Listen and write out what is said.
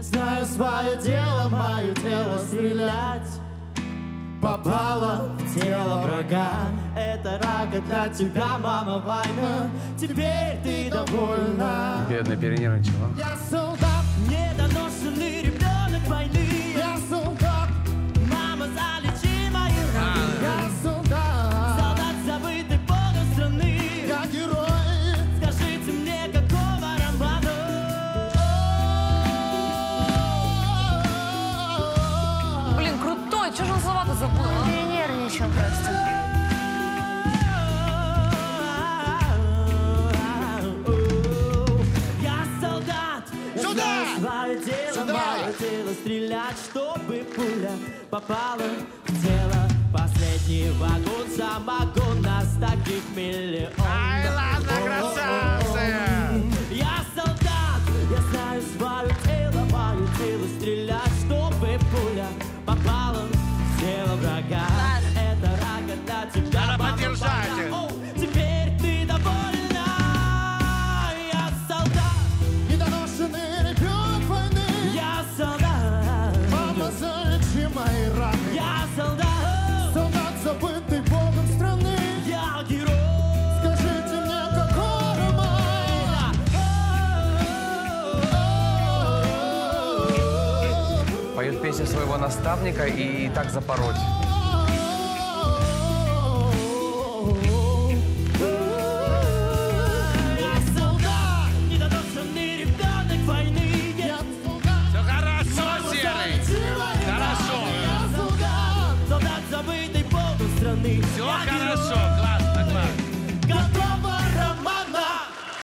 Знаю свое дело, мое дело стрелять. Попала в тело врага. Это рага для тебя, мама, война. Теперь ты довольна. Бедная, перенервничала. Я солдат, недоношенный ребенок войны. Я солдат, мама, залечи мои раны. Я солдат, солдат, забытый богом страны. Я герой, скажите мне, какого романа? Блин, крутой, чё же он слова-то забыл, а? Перенервничал просто. Свое дело, мое дело стрелять, чтобы пуля попала в тело. Последний вагон, самогон, нас таких миллион. Ай, ладно, красавцы! Я солдат, я знаю свое тело, мое дело стрелять, чтобы пуля попала в тело врага. Это рага для тебя, Надо мама, поддержать их. война. О, теперь ты довольна. Я солдат, недоношенный ребенок войны. Я солдат, мама, залечи мои раны. Я солдат, солдат, забытый богом страны. Я герой, скажите мне, какой роман? Поет песню своего наставника и так запороть.